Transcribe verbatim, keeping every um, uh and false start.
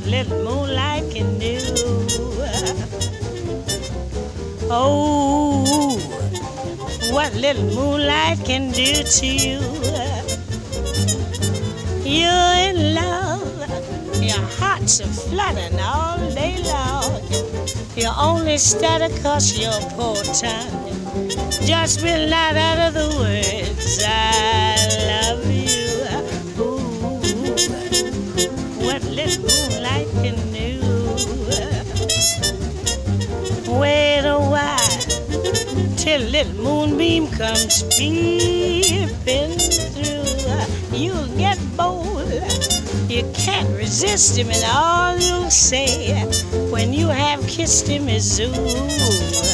little moonlight can do. Oh, what little moonlight can do to you. You're in love, your heart's a flooding all day long. You only stutter 'cause your poor tongue just will not utter the words I love you. Ooh, what little moonlight can do. Wait a while till little moonbeam comes peeping through. You'll get bold, you can't resist him, and all you'll say when you have kissed him is ooh.